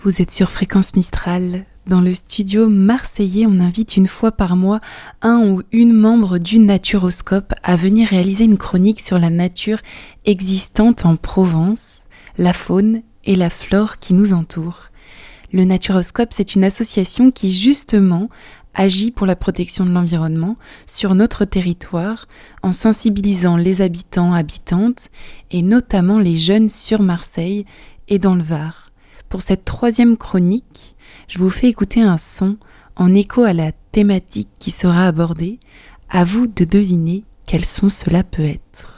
Vous êtes sur Fréquence Mistral. Dans le studio marseillais, on invite une fois par mois un ou une membre du Naturoscope à venir réaliser une chronique sur la nature existante en Provence, la faune et la flore qui nous entourent. Le Naturoscope, c'est une association qui justement agit pour la protection de l'environnement sur notre territoire en sensibilisant les habitants, habitantes et notamment les jeunes sur Marseille et dans le Var. Pour cette troisième chronique, je vous fais écouter un son en écho à la thématique qui sera abordée. À vous de deviner quel son cela peut être.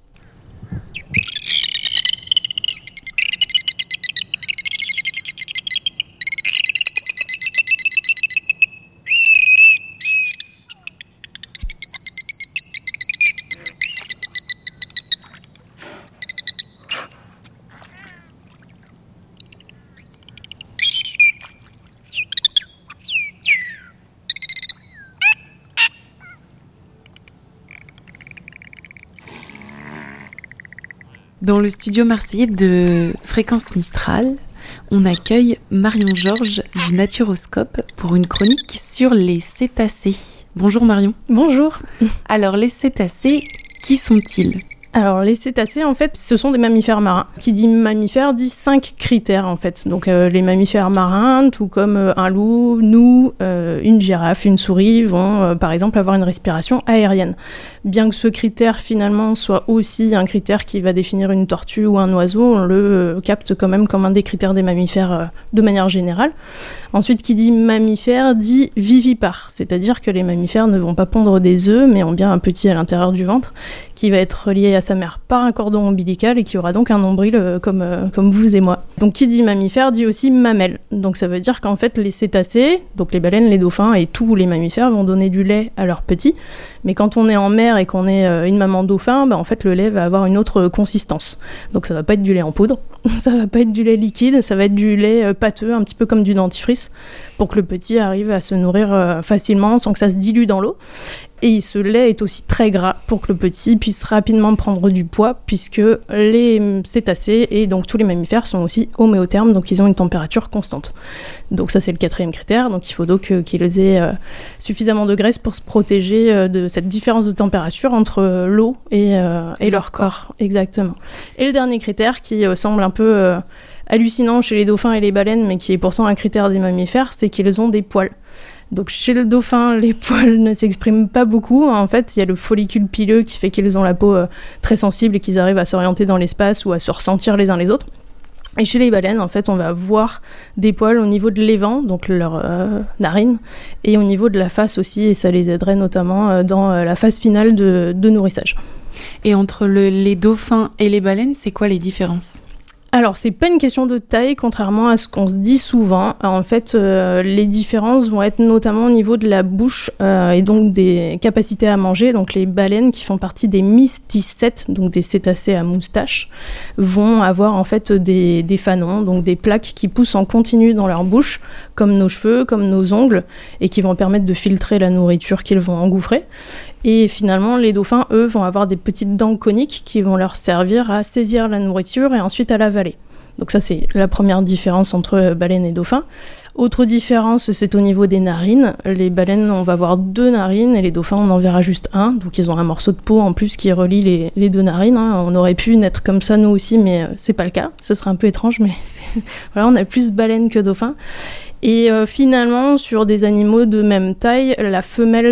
Dans le studio marseillais de Fréquence Mistral, on accueille Marion Georges du Naturoscope pour une chronique sur les cétacés. Bonjour Marion. Bonjour. Alors les cétacés, qui sont-ils ? Alors les cétacés, en fait, ce sont des mammifères marins. Qui dit mammifère dit 5 critères, en fait. Donc les mammifères marins, tout comme un loup, nous, une girafe, une souris, vont par exemple avoir une respiration aérienne. Bien que ce critère finalement soit aussi un critère qui va définir une tortue ou un oiseau, on le capte quand même comme un des critères des mammifères de manière générale. Ensuite, qui dit mammifère dit vivipare, c'est-à-dire que les mammifères ne vont pas pondre des œufs, mais ont bien un petit à l'intérieur du ventre, qui va être relié à sa mère par un cordon ombilical et qui aura donc un nombril comme vous et moi. Donc qui dit mammifère dit aussi mamelle. Donc ça veut dire qu'en fait les cétacés, donc les baleines, les dauphins et tous les mammifères vont donner du lait à leurs petits. Mais quand on est en mer et qu'on est une maman dauphin, en fait le lait va avoir une autre consistance. Donc ça va pas être du lait en poudre, ça va pas être du lait liquide, ça va être du lait pâteux, un petit peu comme du dentifrice, pour que le petit arrive à se nourrir facilement sans que ça se dilue dans l'eau. Et ce lait est aussi très gras pour que le petit puisse rapidement prendre du poids, puisque les cétacés et donc tous les mammifères sont aussi homéothermes, donc ils ont une température constante. Donc ça c'est le 4e critère, donc il faut donc qu'ils aient suffisamment de graisse pour se protéger de cette différence de température entre l'eau et leur corps. Exactement. Et le dernier critère qui semble un peu hallucinant chez les dauphins et les baleines, mais qui est pourtant un critère des mammifères, c'est qu'ils ont des poils. Donc chez le dauphin, les poils ne s'expriment pas beaucoup. En fait, il y a le follicule pileux qui fait qu'ils ont la peau très sensible et qu'ils arrivent à s'orienter dans l'espace ou à se ressentir les uns les autres. Et chez les baleines, en fait, on va voir des poils au niveau de l'évent, donc leurs narines, et au niveau de la face aussi, et ça les aiderait notamment dans la phase finale de nourrissage. Et entre les dauphins et les baleines, c'est quoi les différences ? Alors, c'est pas une question de taille, contrairement à ce qu'on se dit souvent. En fait, les différences vont être notamment au niveau de la bouche et donc des capacités à manger. Donc, les baleines qui font partie des mysticètes, donc des cétacés à moustache, vont avoir en fait des fanons, donc des plaques qui poussent en continu dans leur bouche, comme nos cheveux, comme nos ongles, et qui vont permettre de filtrer la nourriture qu'ils vont engouffrer. Et finalement, les dauphins, eux, vont avoir des petites dents coniques qui vont leur servir à saisir la nourriture et ensuite à l'avaler. Donc ça, c'est la première différence entre baleines et dauphins. Autre différence, c'est au niveau des narines. Les baleines, on va avoir 2 narines et les dauphins, on en verra juste un. Donc ils ont un morceau de peau en plus qui relie les 2 narines. On aurait pu naître comme ça nous aussi, mais c'est pas le cas. Ce serait un peu étrange, mais voilà, on a plus baleines que dauphins. Et finalement, sur des animaux de même taille, la femelle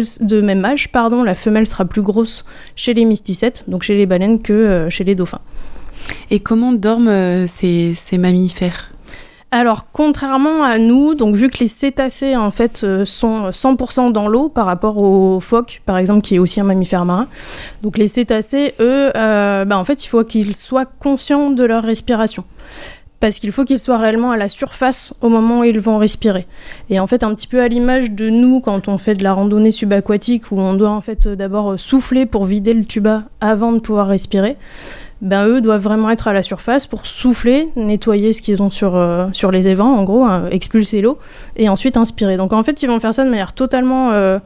sera plus grosse chez les mysticètes, donc chez les baleines, que chez les dauphins. Et comment dorment ces mammifères ? Alors, contrairement à nous, donc vu que les cétacés en fait sont 100% dans l'eau par rapport aux phoques, par exemple, qui est aussi un mammifère marin. Donc les cétacés, eux, en fait, il faut qu'ils soient conscients de leur respiration. Parce qu'il faut qu'ils soient réellement à la surface au moment où ils vont respirer. Et en fait, un petit peu à l'image de nous, quand on fait de la randonnée subaquatique, où on doit en fait d'abord souffler pour vider le tuba avant de pouvoir respirer, eux doivent vraiment être à la surface pour souffler, nettoyer ce qu'ils ont sur les évents, en gros, expulser l'eau, et ensuite inspirer. Donc en fait, ils vont faire ça de manière totalement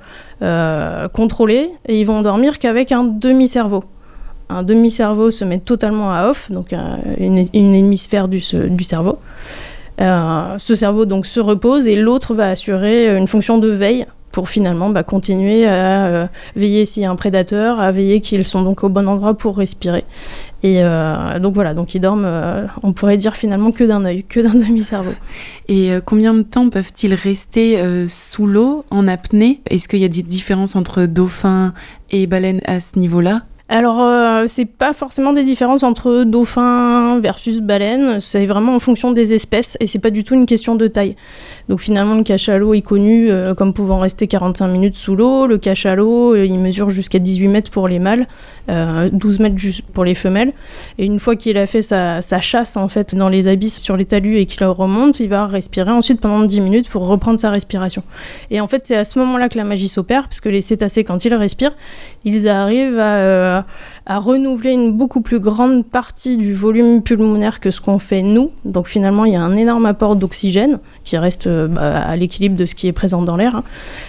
contrôlée, et ils vont dormir qu'avec un demi-cerveau. Un demi-cerveau se met totalement à off, donc une hémisphère du cerveau. Ce cerveau donc se repose et l'autre va assurer une fonction de veille pour finalement continuer à veiller s'il y a un prédateur, à veiller qu'ils sont donc au bon endroit pour respirer. Et donc voilà, donc ils dorment, on pourrait dire finalement que d'un œil, que d'un demi-cerveau. Et combien de temps peuvent-ils rester sous l'eau, en apnée ? Est-ce qu'il y a des différences entre dauphins et baleines à ce niveau-là ? Alors, c'est pas forcément des différences entre dauphins versus baleines, c'est vraiment en fonction des espèces et c'est pas du tout une question de taille. Donc finalement, le cachalot est connu comme pouvant rester 45 minutes sous l'eau. Le cachalot, il mesure jusqu'à 18 mètres pour les mâles, 12 mètres pour les femelles. Et une fois qu'il a fait sa chasse en fait dans les abysses sur les talus et qu'il remonte, il va respirer ensuite pendant 10 minutes pour reprendre sa respiration. Et en fait, c'est à ce moment-là que la magie s'opère, parce que les cétacés, quand ils respirent, ils arrivent à renouveler une beaucoup plus grande partie du volume pulmonaire que ce qu'on fait nous. Donc finalement, il y a un énorme apport d'oxygène qui reste à l'équilibre de ce qui est présent dans l'air.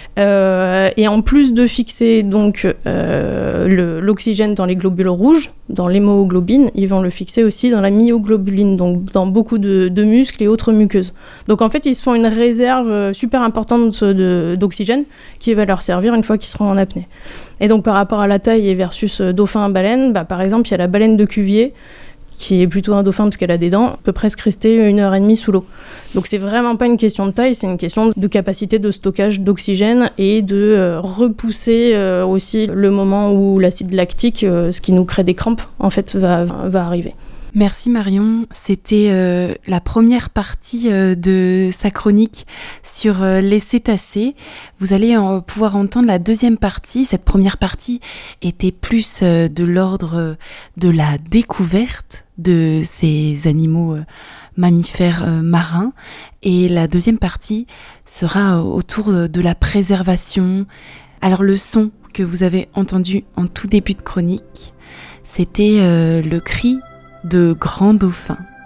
Et en plus de fixer donc l'oxygène dans les globules rouges, dans l'hémoglobine, ils vont le fixer aussi dans la myoglobuline, donc dans beaucoup de muscles et autres muqueuses. Donc en fait, ils se font une réserve super importante d'oxygène qui va leur servir une fois qu'ils seront en apnée. Et donc par rapport à la taille et versus dauphin-baleine, par exemple, il y a la baleine de Cuvier, qui est plutôt un dauphin parce qu'elle a des dents, peut presque rester 1h30 sous l'eau. Donc c'est vraiment pas une question de taille, c'est une question de capacité de stockage d'oxygène et de repousser aussi le moment où l'acide lactique, ce qui nous crée des crampes, en fait, va arriver. Merci Marion, c'était la première partie de sa chronique sur les cétacés. Vous allez pouvoir entendre la deuxième partie. Cette première partie était plus de l'ordre de la découverte de ces animaux mammifères marins. Et la deuxième partie sera autour de la préservation. Alors le son que vous avez entendu en tout début de chronique, c'était le cri de grands dauphins.